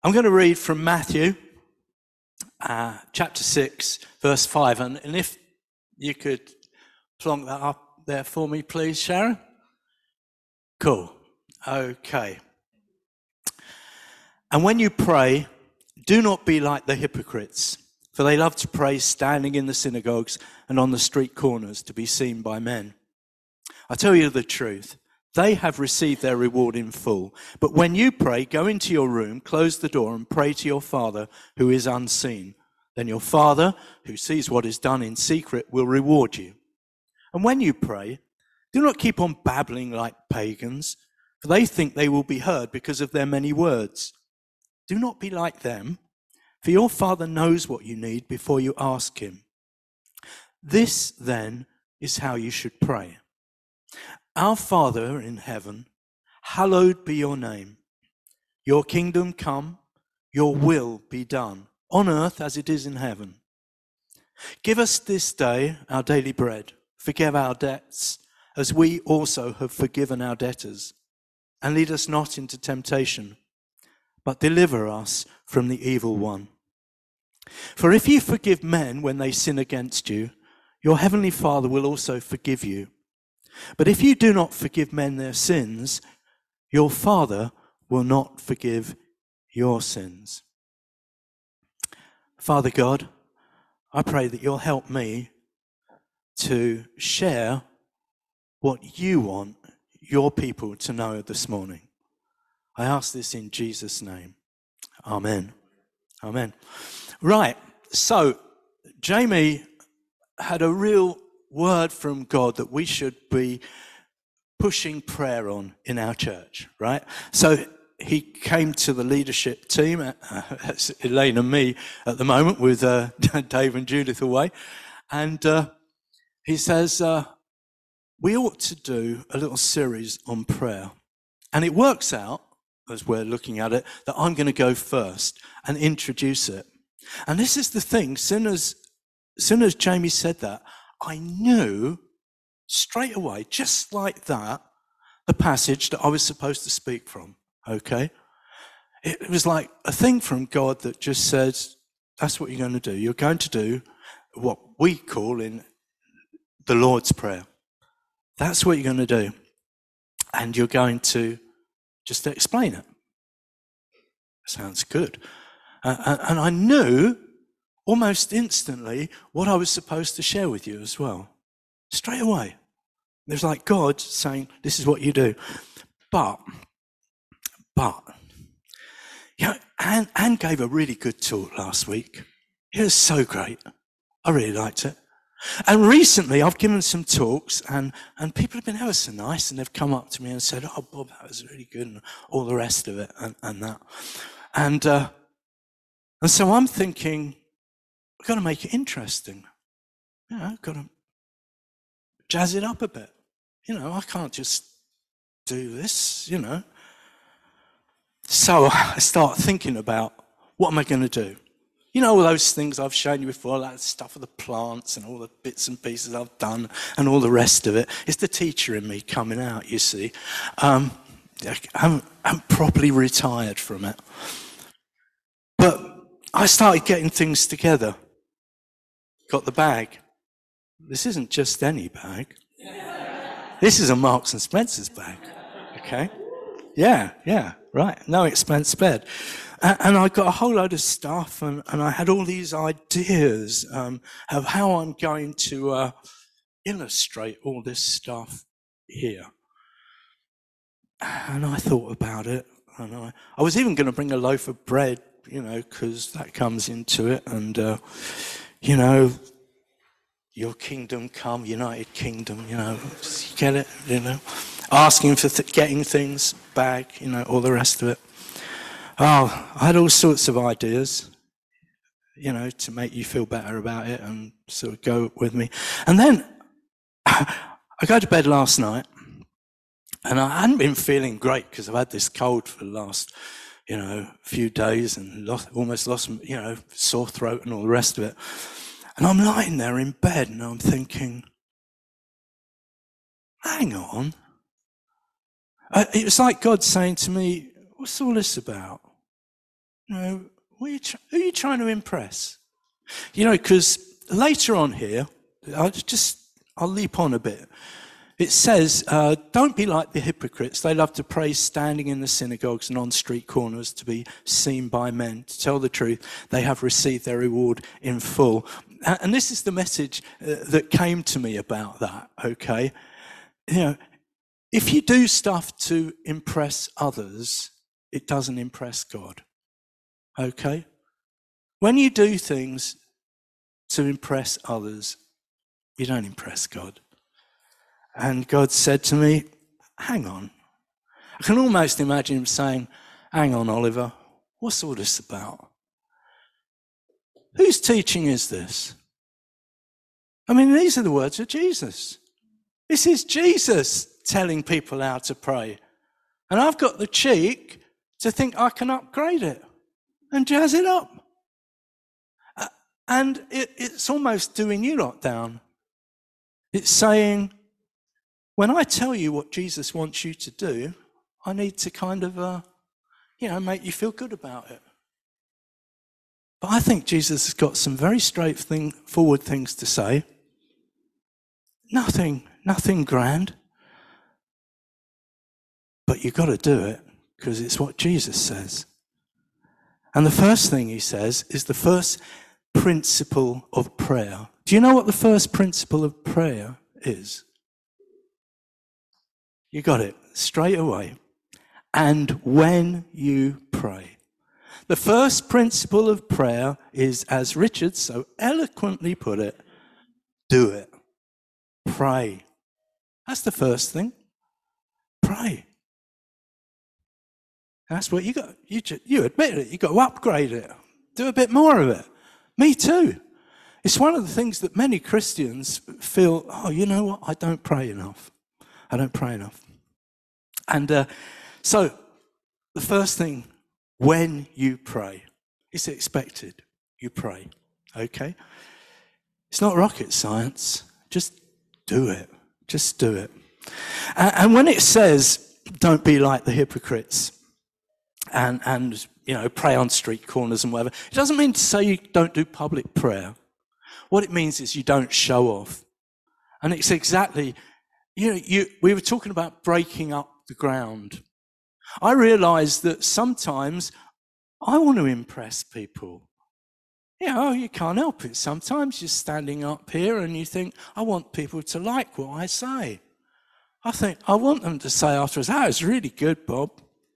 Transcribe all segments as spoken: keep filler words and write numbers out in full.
I'm going to read from Matthew, uh, chapter six, verse five. And, and if you could plonk that up there for me, please, Sharon. Cool. Okay. And when you pray, do not be like the hypocrites, for they love to pray standing in the synagogues and on the street corners to be seen by men. I tell you the truth. They have received their reward in full. But when you pray, go into your room, close the door, and pray to your Father who is unseen. Then your Father, who sees what is done in secret, will reward you. And when you pray, do not keep on babbling like pagans, for they think they will be heard because of their many words. Do not be like them, for your Father knows what you need before you ask him. This, then, is how you should pray. Our Father in heaven, hallowed be your name. Your kingdom come, your will be done, on earth as it is in heaven. Give us this day our daily bread. Forgive our debts, as we also have forgiven our debtors. And lead us not into temptation, but deliver us from the evil one. For if you forgive men when they sin against you, your heavenly Father will also forgive you. But if you do not forgive men their sins, your Father will not forgive your sins. Father God, I pray that you'll help me to share what you want your people to know this morning. I ask this in Jesus' name. Amen. Amen. Right, so Jamie had a real word from God that we should be pushing prayer on in our church, right? So he came to the leadership team, uh, Elaine and me at the moment, with uh, Dave and Judith away, and uh, he says, uh, we ought to do a little series on prayer. And it works out, as we're looking at it, that I'm going to go first and introduce it. And this is the thing, as soon as, as soon as Jamie said that, I knew straight away, just like that, the passage that I was supposed to speak from, okay? It was like a thing from God that just said, that's what you're going to do. You're going to do what we call in the Lord's Prayer. That's what you're going to do. And you're going to just explain it. Sounds good. Uh, and I knew almost instantly what I was supposed to share with you as well. Straight away. It was like God saying, this is what you do. But, but, you know, Anne, Anne gave a really good talk last week. It was so great. I really liked it. And recently I've given some talks and, and people have been ever so nice and they've come up to me and said, oh, Bob, that was really good and all the rest of it and, and that. And, uh, and so I'm thinking, we've got to make it interesting. You know, got to jazz it up a bit. You know, I can't just do this, you know. So I start thinking about, what am I going to do? You know, all those things I've shown you before, that stuff with the plants and all the bits and pieces I've done and all the rest of it. It's the teacher in me coming out, you see. Um, I'm, I'm properly retired from it. But I started getting things together. Got the bag. This isn't just any bag. This is a Marks and Spencer's bag. Okay? Yeah, yeah, right. No expense spared. And I got a whole load of stuff, and, and I had all these ideas um, of how I'm going to uh, illustrate all this stuff here. And I thought about it, and I, I was even going to bring a loaf of bread, you know, because that comes into it, and, uh, you know, your kingdom come, United Kingdom, you know, you get it, you know, asking for th- getting things back, you know, all the rest of it. Oh, I had all sorts of ideas, you know, to make you feel better about it and sort of go with me. And then I go to bed last night and I hadn't been feeling great because I've had this cold for the last, you know, few days and lost, almost lost, you know, sore throat and all the rest of it. And I'm lying there in bed and I'm thinking, hang on. It was like God saying to me, what's all this about? You know, who are you, tr- who are you trying to impress? You know, because later on here, I'll just, I'll leap on a bit. It says, uh, don't be like the hypocrites. They love to pray standing in the synagogues and on street corners to be seen by men. To tell the truth, they have received their reward in full. And this is the message uh, that came to me about that, okay? You know, if you do stuff to impress others, it doesn't impress God, okay? When you do things to impress others, you don't impress God. And God said to me, hang on. I can almost imagine him saying, hang on, Oliver, what's all this about? Whose teaching is this? I mean, these are the words of Jesus. This is Jesus telling people how to pray. And I've got the cheek to think I can upgrade it and jazz it up. Uh, and it, it's almost doing you lot down. It's saying, when I tell you what Jesus wants you to do, I need to kind of, uh, you know, make you feel good about it. But I think Jesus has got some very straightforward things to say. Nothing, nothing grand. But you've got to do it because it's what Jesus says. And the first thing he says is the first principle of prayer. Do you know what the first principle of prayer is? You got it straight away. And when you pray. The first principle of prayer is, as Richard so eloquently put it, do it. Pray. That's the first thing. Pray. That's what you got. You, you admit it. You got to upgrade it. Do a bit more of it. Me too. It's one of the things that many Christians feel, oh, you know what? I don't pray enough. I don't pray enough. And uh, so the first thing, when you pray, it's expected you pray, okay? It's not rocket science. Just do it. Just do it. And, and when it says, don't be like the hypocrites and, and, you know, pray on street corners and whatever, it doesn't mean to say you don't do public prayer. What it means is you don't show off. And it's exactly, you know, you, we were talking about breaking up the ground. I realise that sometimes I want to impress people. You know, you can't help it. Sometimes you're standing up here and you think, I want people to like what I say. I think, I want them to say afterwards, oh, it's really good, Bob.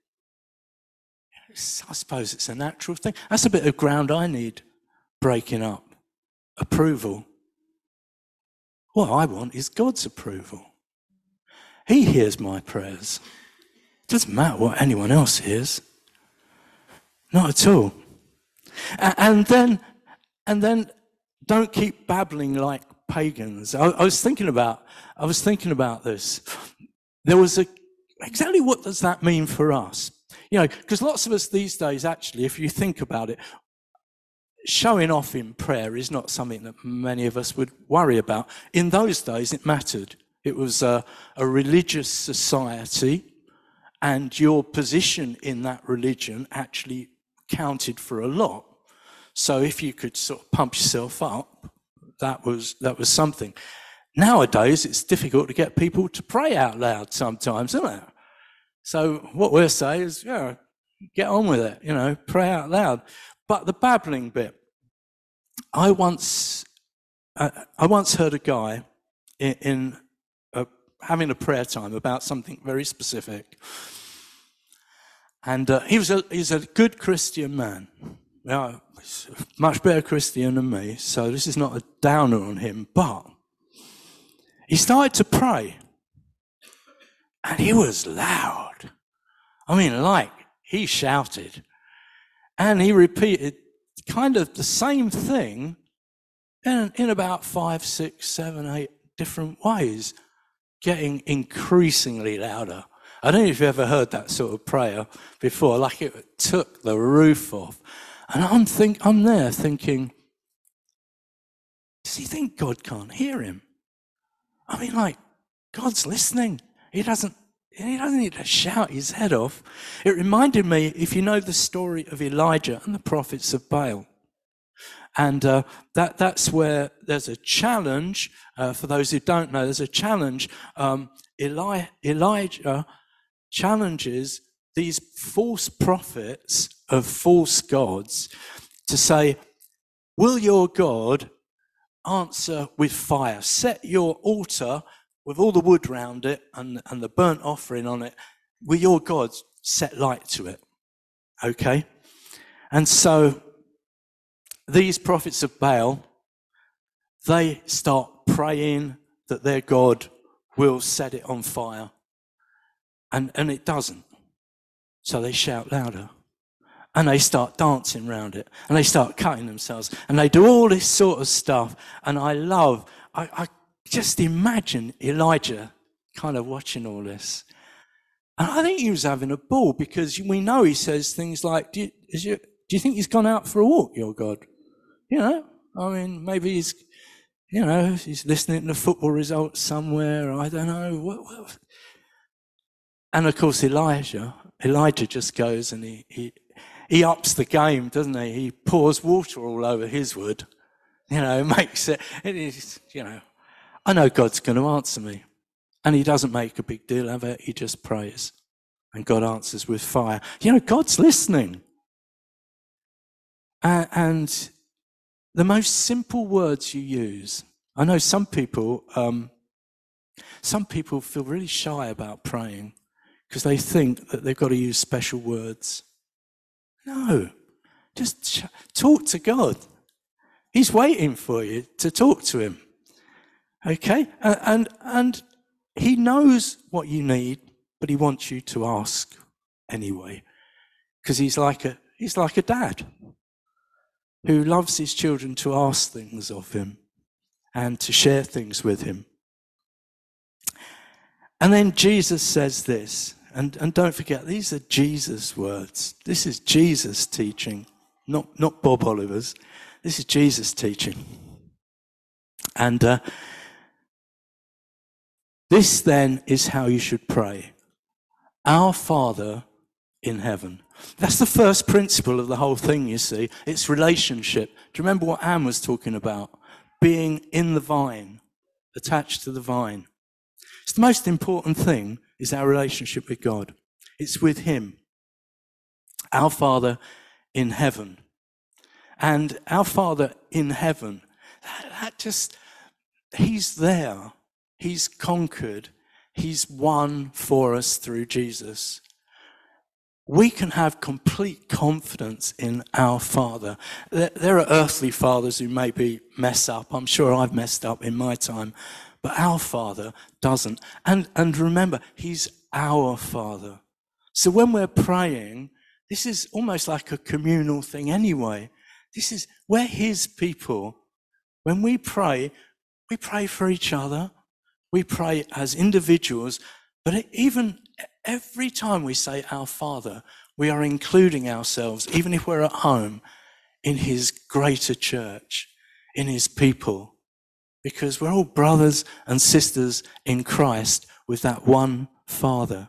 It's, I suppose it's a natural thing. That's a bit of ground I need breaking up. Approval. What I want is God's approval. He hears my prayers. Doesn't matter what anyone else hears. Not at all. And then, and then, don't keep babbling like pagans. I, I was thinking about, I was thinking about this. There was a exactly what does that mean for us? You know, because lots of us these days, actually, if you think about it, showing off in prayer is not something that many of us would worry about. In those days, it mattered. It was a, a religious society, and your position in that religion actually counted for a lot. So if you could sort of pump yourself up, that was that was something. Nowadays, it's difficult to get people to pray out loud sometimes, isn't it? So what we'll say is, yeah, get on with it, you know, pray out loud. But the babbling bit, I once, uh, I once heard a guy in, in a, having a prayer time about something very specific, and uh, he was a he's a good Christian man. Yeah, he's a much better Christian than me, so this is not a downer on him. But he started to pray, and he was loud. I mean, like he shouted, and he repeated kind of the same thing in, in about five, six, seven, eight different ways, getting increasingly louder. I don't know if you've ever heard that sort of prayer before, like it took the roof off. And I'm think I'm there thinking, does he think God can't hear him? I mean, like, God's listening. He doesn't, he doesn't need to shout his head off. It reminded me, if you know the story of Elijah and the prophets of Baal. And uh, that, that's where there's a challenge. Uh, for those who don't know, there's a challenge. Um, Eli- Elijah challenges these false prophets of false gods to say, will your God answer with fire? Set your altar with all the wood round it and, and the burnt offering on it. Will your God set light to it? Okay? And so these prophets of Baal, they start praying that their God will set it on fire. And, and it doesn't. So they shout louder. And they start dancing around it. And they start cutting themselves. And they do all this sort of stuff. And I love, I, I just imagine Elijah kind of watching all this. And I think he was having a ball, because we know he says things like, do you, is you, do you think he's gone out for a walk, your God? You know, I mean, maybe he's, you know, he's listening to football results somewhere. I don't know. What, what? And of course, Elijah, Elijah just goes and he, he, he ups the game, doesn't he? He pours water all over his wood, you know, makes it, it is, you know, I know God's going to answer me. And he doesn't make a big deal of it. He just prays. And God answers with fire. You know, God's listening. Uh, and the most simple words you use. I know some people, um, some people feel really shy about praying because they think that they've got to use special words. No, just ch- talk to God. He's waiting for you to talk to him. Okay? And, and, and he knows what you need, but he wants you to ask anyway. Because he's like a, he's like a dad who loves his children to ask things of him and to share things with him. And then Jesus says this, and, and don't forget, these are Jesus' words. This is Jesus' teaching, not, not Bob Oliver's. This is Jesus' teaching. And uh, this then is how you should pray. Our Father in heaven. That's the first principle of the whole thing, you see. It's relationship. Do you remember what Anne was talking about? Being in the vine, attached to the vine. It's the most important thing is our relationship with God. It's with him. Our Father in heaven. And our Father in heaven, that, that just, he's there. He's conquered. He's won for us through Jesus. We can have complete confidence in our Father. There are earthly fathers who maybe mess up. I'm sure I've messed up in my time. But our Father doesn't. And, and remember, he's our Father. So when we're praying, this is almost like a communal thing anyway. This is, we're his people. When we pray, we pray for each other. We pray as individuals. But even every time we say our Father, we are including ourselves, even if we're at home, in his greater church, in his people. Because we're all brothers and sisters in Christ with that one Father.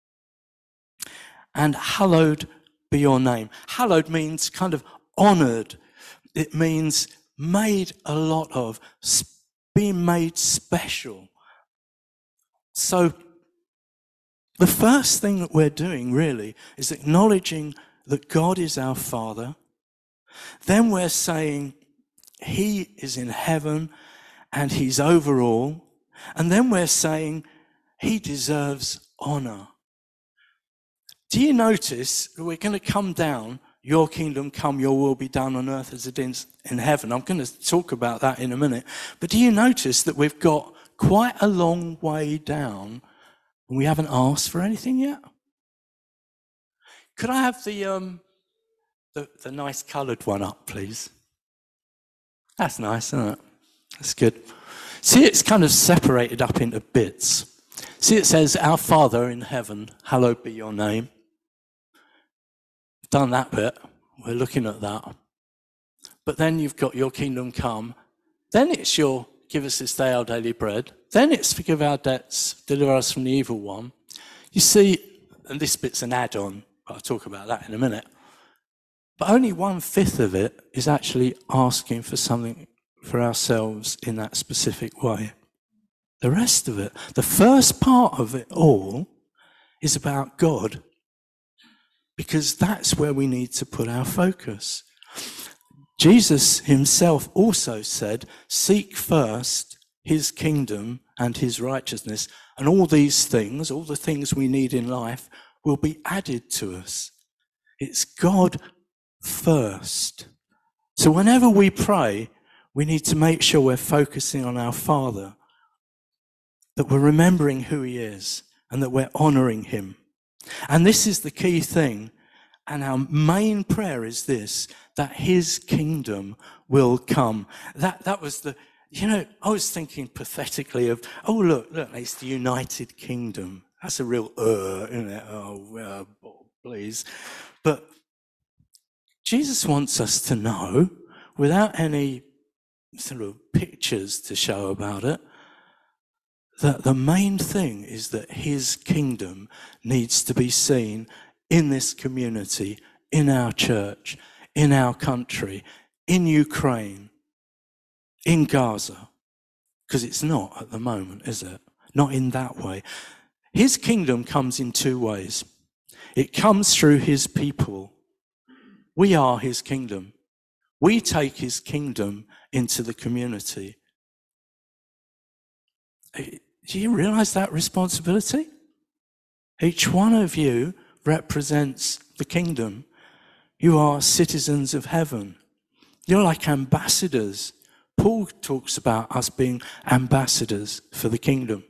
And hallowed be your name. Hallowed means kind of honored. It means made a lot of, being made special. So the first thing that we're doing really is acknowledging that God is our Father. Then we're saying he is in heaven and he's over all. And then we're saying he deserves honor. Do you notice that we're going to come down, your kingdom come, your will be done on earth as it is in heaven? I'm going to talk about that in a minute. But do you notice that we've got quite a long way down and we haven't asked for anything yet? Could I have the, um, the, the nice coloured one up, please? That's nice, isn't it? That's good. See, it's kind of separated up into bits. See, it says, our Father in heaven, hallowed be your name. We've done that bit. We're looking at that. But then you've got your kingdom come. Then it's your give us this day our daily bread. Then it's forgive our debts, deliver us from the evil one. You You see, and this bit's an add-on, but I'll talk about that in a minute, but only one-fifth of it is actually asking for something for ourselves in that specific way. The rest of it, the first part of it all, is about God, because that's where we need to put our focus. Jesus himself also said, seek first his kingdom and his righteousness, and all these things, all the things we need in life, will be added to us. It's God first. So whenever we pray, we need to make sure we're focusing on our Father, that we're remembering who he is, and that we're honouring him. And this is the key thing. And our main prayer is this, that his kingdom will come. That that was the, you know, I was thinking pathetically of, oh, look, look, it's the United Kingdom. That's a real, uh, isn't it? Oh, uh, please. But Jesus wants us to know, without any sort of pictures to show about it, that the main thing is that his kingdom needs to be seen in this community, in our church, in our country, in Ukraine, in Gaza. Because it's not at the moment, is it? Not in that way. His kingdom comes in two ways. It comes through his people. We are his kingdom. We take his kingdom into the community. Do you realize that responsibility? Each one of you represents the kingdom. You are citizens of heaven. You're like ambassadors. Paul talks about us being ambassadors for the kingdom.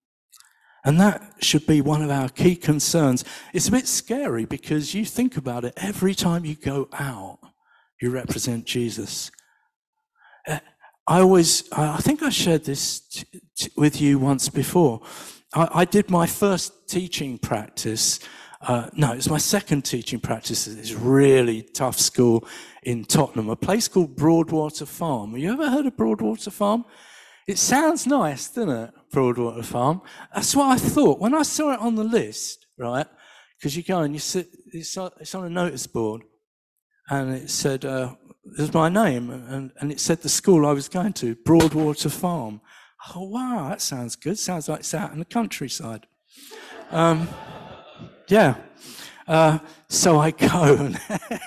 And that should be one of our key concerns. It's a bit scary because you think about it, every time you go out, you represent Jesus. Uh, I always, I think I shared this t- t- with you once before. I, I did my first teaching practice. Uh, no, it was my second teaching practice at this really tough school in Tottenham, a place called Broadwater Farm. Have you ever heard of Broadwater Farm? It sounds nice, doesn't it, Broadwater Farm? That's what I thought. When I saw it on the list, right, because you go and you sit, it's on a notice board, and it said, uh, there's my name, and, and it said the school I was going to, Broadwater Farm. Oh, wow, that sounds good. Sounds like it's out in the countryside. Um, yeah. Uh, so I go, and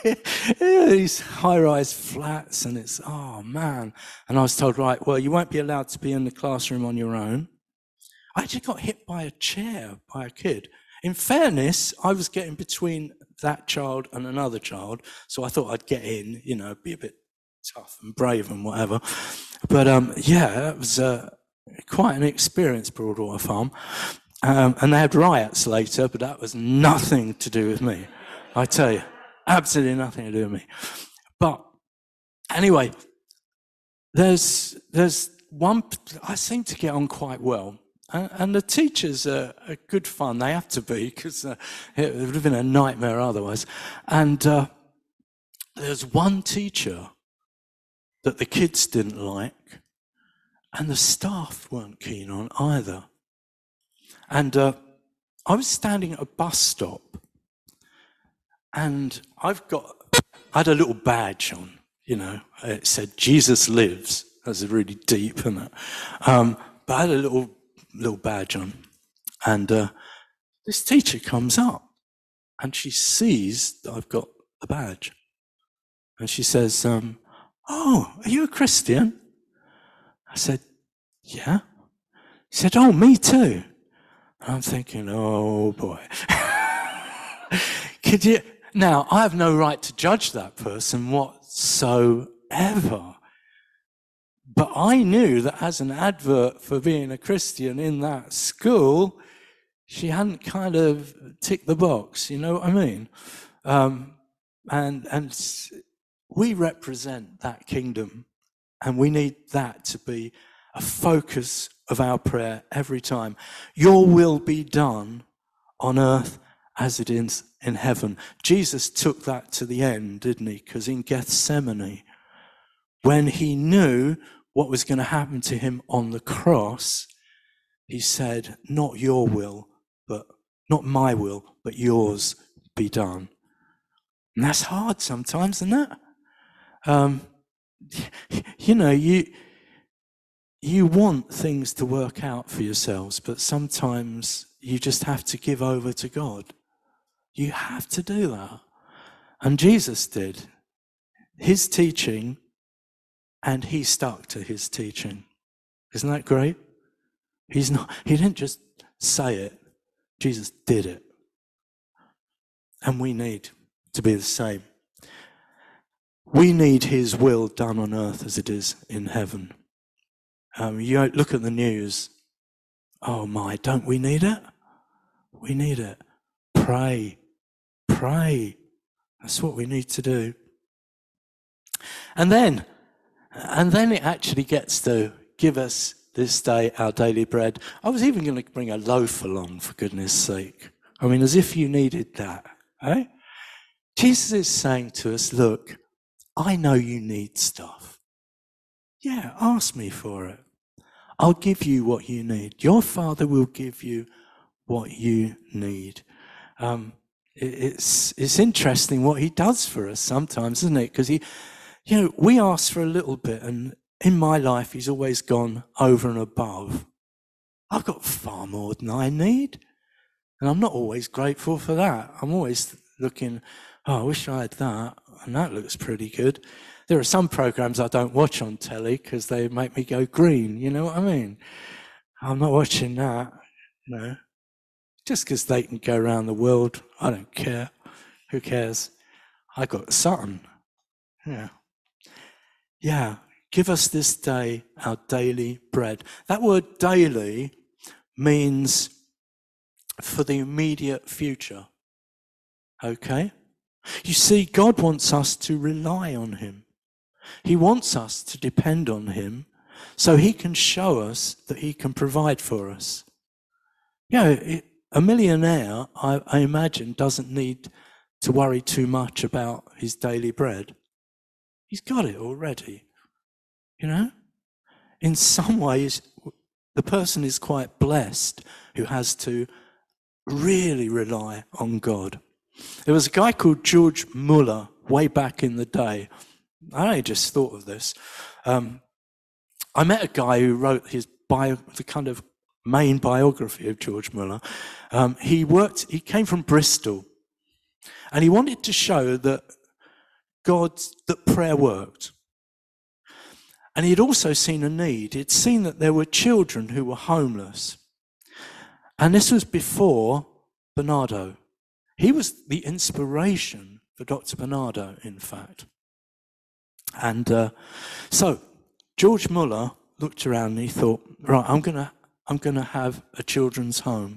these high-rise flats, and it's, oh, man. And I was told, right, well, you won't be allowed to be in the classroom on your own. I actually got hit by a chair by a kid. In fairness, I was getting between that child and another child, so I thought I'd get in, you know, be a bit tough and brave and whatever. But um, yeah, that was uh, quite an experience, Broadwater Farm. Um, and they had riots later, but that was nothing to do with me. I tell you, absolutely nothing to do with me. But anyway, there's there's one, I seem to get on quite well. And, and the teachers are, are good fun. They have to be, because uh, it would have been a nightmare otherwise. And uh, there's one teacher that the kids didn't like, and the staff weren't keen on either. And uh, I was standing at a bus stop, and I've got, I had a little badge on, you know, it said Jesus lives. That's really deep, isn't it? Um, but I had a little little badge on, and uh, this teacher comes up, and she sees that I've got the badge, and she says, um, oh, are you a Christian? I said, yeah. She said, oh, me too. And I'm thinking, oh boy. Could you, now, I have no right to judge that person whatsoever. But I knew that as an advert for being a Christian in that school, she hadn't kind of ticked the box, you know what I mean? Um, and and we represent that kingdom, and we need that to be a focus of our prayer every time. Your will be done on earth as it is in heaven. Jesus took that to the end, didn't he? Because in Gethsemane, when he knew what was going to happen to him on the cross, he said, not your will, but not my will, but yours be done. And that's hard sometimes, isn't it? Um, you know, you you want things to work out for yourselves, but sometimes you just have to give over to God. You have to do that. And Jesus did. His teaching, and he stuck to his teaching. Isn't that great? He's not, he didn't just say it. Jesus did it. And we need to be the same. We need his will done on earth as it is in heaven. Um, you look at the news. Oh my, don't we need it? We need it. Pray. Pray. That's what we need to do. And then, and then it actually gets to give us this day our daily bread. I was even going to bring a loaf along, for goodness sake. I mean, as if you needed that, eh? Jesus is saying to us, look, I know you need stuff. Yeah, ask me for it. I'll give you what you need. Your Father will give you what you need. Um, it, it's it's interesting what he does for us sometimes, isn't it? Because he, you know, we ask for a little bit, and in my life, he's always gone over and above. I've got far more than I need, and I'm not always grateful for that. I'm always looking, oh, I wish I had that, and that looks pretty good. There are some programs I don't watch on telly because they make me go green, you know what I mean? I'm not watching that, you know. Just because they can go around the world, I don't care. Who cares? I got something. Yeah. Yeah. Give us this day our daily bread. That word daily means for the immediate future. Okay? You see, God wants us to rely on him. He wants us to depend on him so he can show us that he can provide for us. You know, it, a millionaire, I, I imagine, doesn't need to worry too much about his daily bread. He's got it already, you know? In some ways, the person is quite blessed who has to really rely on God. There was a guy called George Muller way back in the day. I only just thought of this. Um, I met a guy who wrote his bio, the kind of main biography of George Muller. Um, he worked, he came from Bristol, and he wanted to show that God, that prayer worked. And he'd also seen a need. He'd seen that there were children who were homeless. And this was before Bernardo. He was the inspiration for Doctor Bernardo, in fact. And uh, so George Muller looked around and he thought, right, I'm going to I'm going to have a children's home.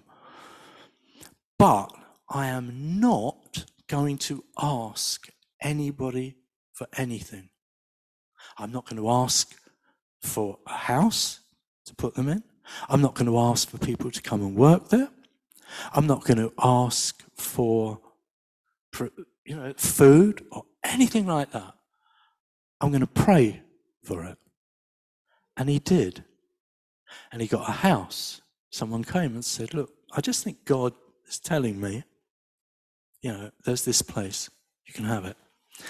But I am not going to ask anybody for anything. I'm not going to ask for a house to put them in. I'm not going to ask for people to come and work there. I'm not going to ask for, you know, food or anything like that. I'm going to pray for it. And he did. And he got a house. Someone came and said, look, I just think God is telling me, you know, there's this place. You can have it.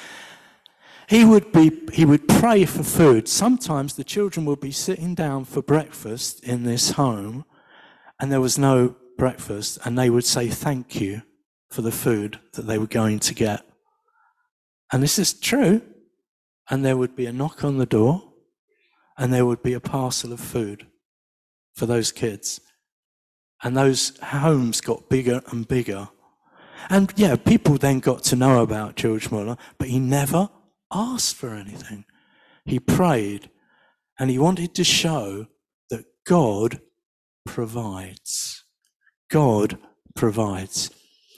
He would be, he would pray for food. Sometimes the children would be sitting down for breakfast in this home, and there was no breakfast, and they would say thank you for the food that they were going to get. And this is true. And there would be a knock on the door, and there would be a parcel of food for those kids. And those homes got bigger and bigger. And yeah, people then got to know about George Muller, but he never asked for anything. He prayed, and he wanted to show that God provides. God provides.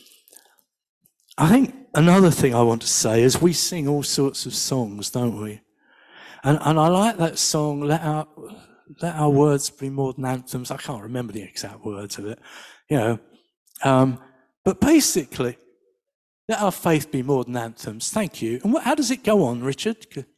I think another thing I want to say is we sing all sorts of songs, don't we? And and I like that song, Let Our Let Our Words Be More Than Anthems. I can't remember the exact words of it, you know. Um, but basically, let our faith be more than anthems. Thank you. And what, how does it go on, Richard? Greater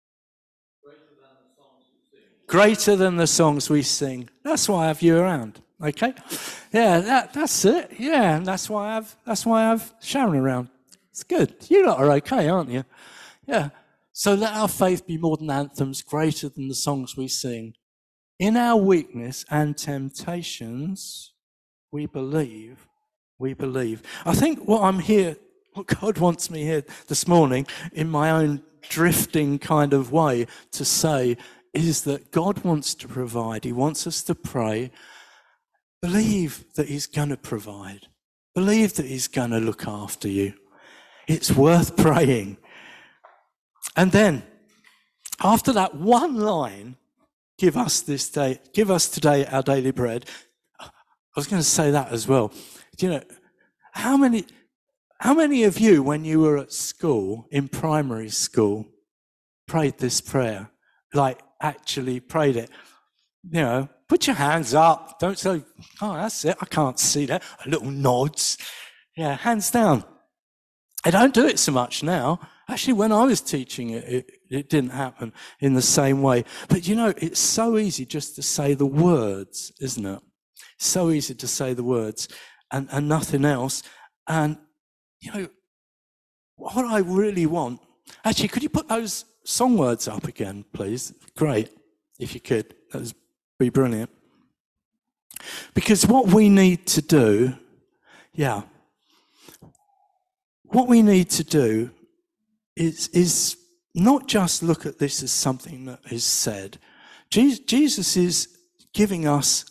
than the songs we sing. Greater than the songs we sing. That's why I have you around. Okay? Yeah, that, that's it. Yeah, and that's why I've that's why I've Sharon around. It's good. You lot are okay, aren't you? Yeah. So let our faith be more than anthems, greater than the songs we sing. In our weakness and temptations, we believe. We believe. I think what I'm here, what God wants me here this morning, in my own drifting kind of way to say, is that God wants to provide. He wants us to pray. Believe that he's going to provide. Believe that he's going to look after you. It's worth praying. And then, after that one line, give us this day, give us today our daily bread. I was going to say that as well. Do you know, how many, how many of you, when you were at school, in primary school, prayed this prayer? Like, actually prayed it? You know, put your hands up. Don't say, oh, that's it. I can't see that. A little nods. Yeah, hands down. I don't do it so much now. Actually, when I was teaching it, it, it didn't happen in the same way. But, you know, it's so easy just to say the words, isn't it? So easy to say the words and, and nothing else. And, you know, what I really want... Actually, could you put those song words up again, please? Great, if you could. That would be brilliant. Because what we need to do... Yeah. What we need to do is, is not just look at this as something that is said. Jesus is giving us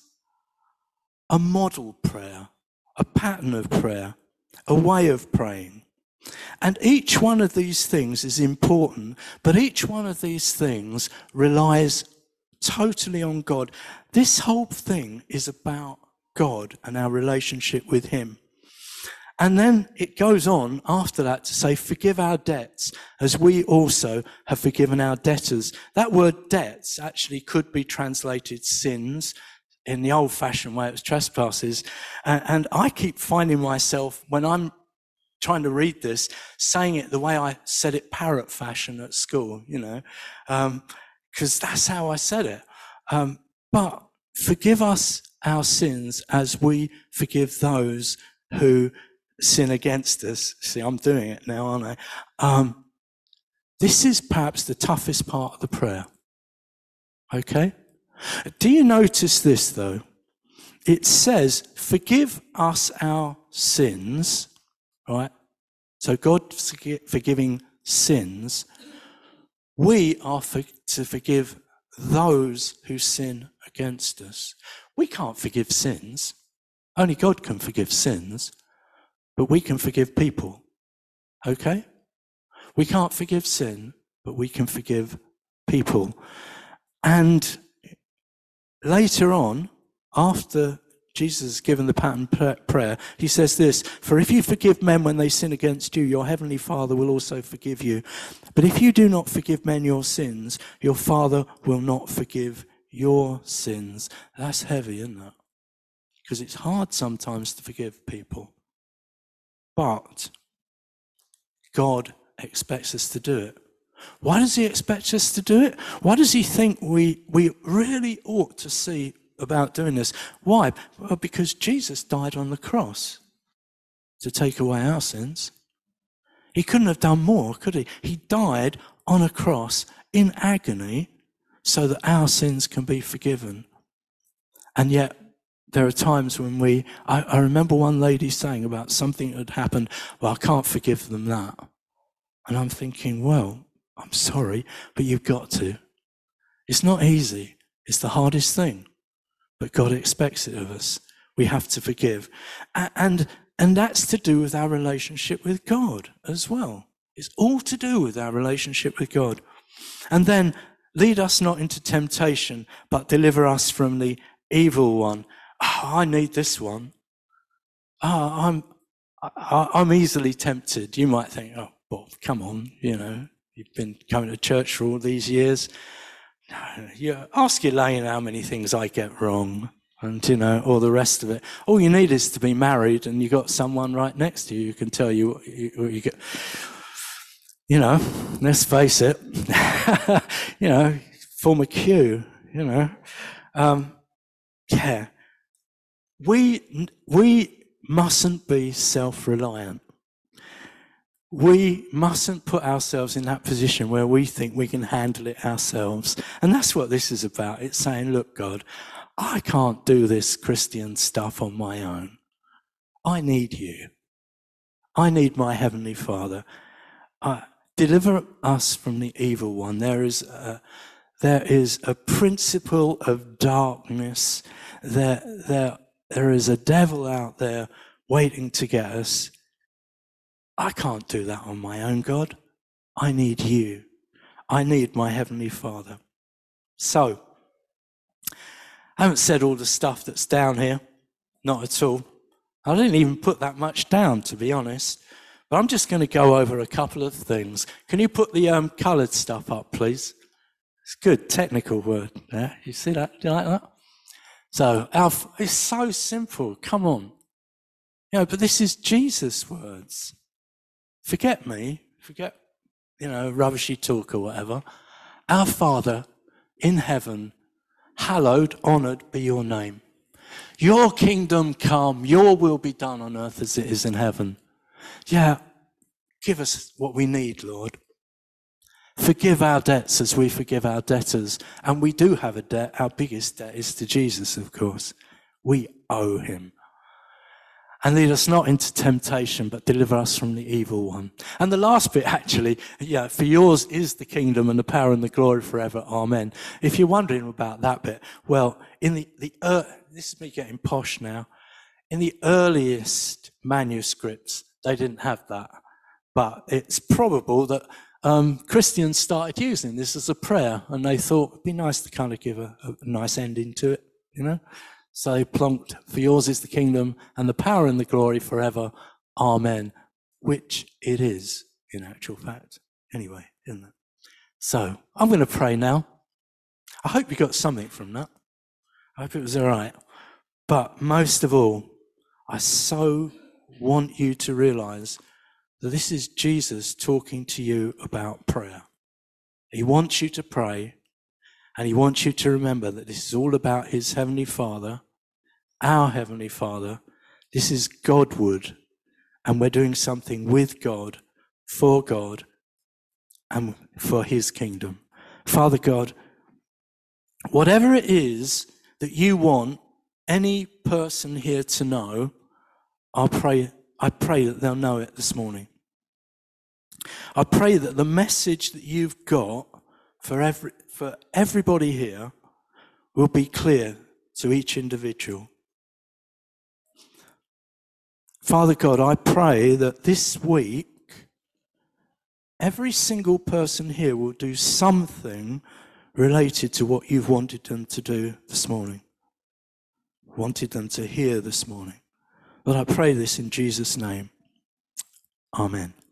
a model prayer, a pattern of prayer, a way of praying. And each one of these things is important, but each one of these things relies totally on God. This whole thing is about God and our relationship with him. And then it goes on after that to say, forgive our debts as we also have forgiven our debtors. That word debts actually could be translated sins. In the old-fashioned way, it was trespasses. And, and I keep finding myself, when I'm trying to read this, saying it the way I said it parrot fashion at school, you know, because um, that's how I said it. Um, but forgive us our sins as we forgive those who sin against us. See, I'm doing it now, aren't I? Um, this is perhaps the toughest part of the prayer. Okay? Do you notice this, though? It says, forgive us our sins, right? So God forgiving sins. We are for, to forgive those who sin against us. We can't forgive sins. Only God can forgive sins. But we can forgive people, okay? We can't forgive sin, but we can forgive people. And later on, after Jesus has given the pattern prayer, he says this, for if you forgive men when they sin against you, your heavenly Father will also forgive you. But if you do not forgive men your sins, your Father will not forgive your sins. That's heavy, isn't it? Because it's hard sometimes to forgive people. But God expects us to do it. Why does he expect us to do it? Why does he think we, we really ought to see about doing this? Why? Well, because Jesus died on the cross to take away our sins. He couldn't have done more, could he? He died on a cross in agony so that our sins can be forgiven. And yet, there are times when we, I, I remember one lady saying about something that had happened, well, I can't forgive them that. And I'm thinking, well, I'm sorry, but you've got to. It's not easy. It's the hardest thing. But God expects it of us. We have to forgive. And, and that's to do with our relationship with God as well. It's all to do with our relationship with God. And then, lead us not into temptation, but deliver us from the evil one. Oh, I need this one. Oh, I'm, I, I'm easily tempted. You might think, oh, well, come on, you know, you've been coming to church for all these years. You ask Elaine how many things I get wrong, and you know, all the rest of it. All you need is to be married, and you got someone right next to you who can tell you what you, what you get. You know, let's face it. You know, form a queue. You know, um, yeah. we, we mustn't be self-reliant. We mustn't put ourselves in that position where we think we can handle it ourselves. And that's what this is about. It's saying, look, God, I can't do this Christian stuff on my own. I need you. I need my Heavenly Father. Uh, deliver us from the evil one. There is a, there is a principle of darkness. There, there, there is a devil out there waiting to get us. I can't do that on my own, God. I need you. I need my Heavenly Father. So, I haven't said all the stuff that's down here. Not at all. I didn't even put that much down, to be honest. But I'm just going to go over a couple of things. Can you put the um, coloured stuff up, please? It's a good technical word. Yeah, you see that? Do you like that? So, our, it's so simple. Come on. You know, but this is Jesus' words. Forget me. Forget, you know, rubbishy talk or whatever. Our Father in heaven, hallowed, honoured be your name. Your kingdom come, your will be done on earth as it is in heaven. Yeah, give us what we need, Lord. Forgive our debts as we forgive our debtors. And we do have a debt. Our biggest debt is to Jesus, of course. We owe him. And lead us not into temptation, but deliver us from the evil one. And the last bit, actually, yeah, for yours is the kingdom and the power and the glory forever. Amen. If you're wondering about that bit, well, in the, the uh, this is me getting posh now. In the earliest manuscripts, they didn't have that. But it's probable that um, Christians started using this as a prayer, and they thought it'd be nice to kind of give a, a nice ending to it, you know? So they plonked, for yours is the kingdom and the power and the glory forever. Amen. Which it is, in actual fact. Anyway, isn't it? So I'm going to pray now. I hope you got something from that. I hope it was all right. But most of all, I so want you to realize that this is Jesus talking to you about prayer. He wants you to pray. And he wants you to remember that this is all about his Heavenly Father, our Heavenly Father. This is Godward, and we're doing something with God, for God, and for his kingdom. Father God, whatever it is that you want any person here to know, I pray, I pray that they'll know it this morning. I pray that the message that you've got for every for everybody here will be clear to each individual. Father God, I pray that this week, every single person here will do something related to what you've wanted them to do this morning, wanted them to hear this morning. But I pray this in Jesus' name. Amen.